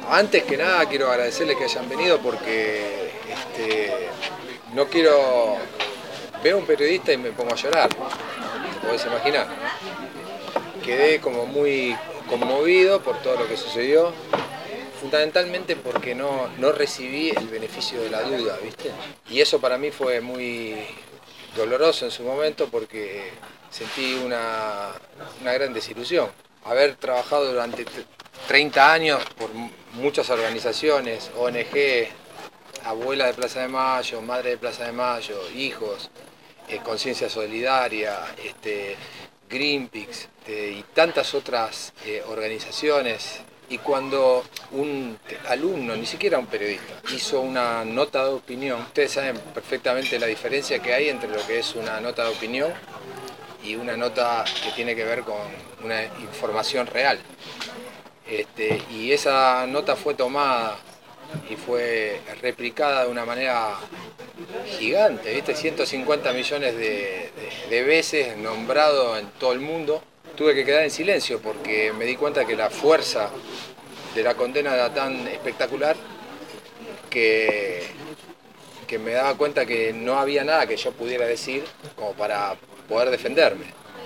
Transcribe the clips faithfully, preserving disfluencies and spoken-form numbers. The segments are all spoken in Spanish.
Antes que nada quiero agradecerles que hayan venido porque este, no quiero... Veo a un periodista y me pongo a llorar, te podés imaginar, ¿no? Quedé como muy conmovido por todo lo que sucedió, fundamentalmente porque no, no recibí el beneficio de la duda, ¿viste? Y eso para mí fue muy doloroso en su momento porque sentí una, una gran desilusión. Haber trabajado durante treinta años por muchas organizaciones, O N G, Abuela de Plaza de Mayo, Madre de Plaza de Mayo, Hijos, eh, Conciencia Solidaria, este, Greenpeace este, y tantas otras eh, organizaciones. Y cuando un alumno, ni siquiera un periodista, hizo una nota de opinión, ustedes saben perfectamente la diferencia que hay entre lo que es una nota de opinión y una nota que tiene que ver con una información real. Este, y esa nota fue tomada y fue replicada de una manera gigante, ¿viste? ciento cincuenta millones de, de, de veces nombrado en todo el mundo. Tuve que quedar en silencio porque me di cuenta que la fuerza de la condena era tan espectacular que, que me daba cuenta que no había nada que yo pudiera decir como para poder defenderme.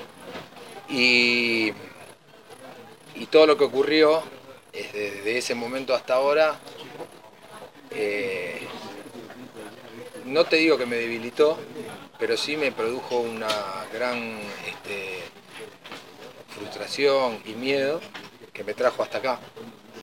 Y, y todo lo que ocurrió desde ese momento hasta ahora, eh, no te digo que me debilitó, pero sí me produjo una gran este, frustración y miedo que me trajo hasta acá.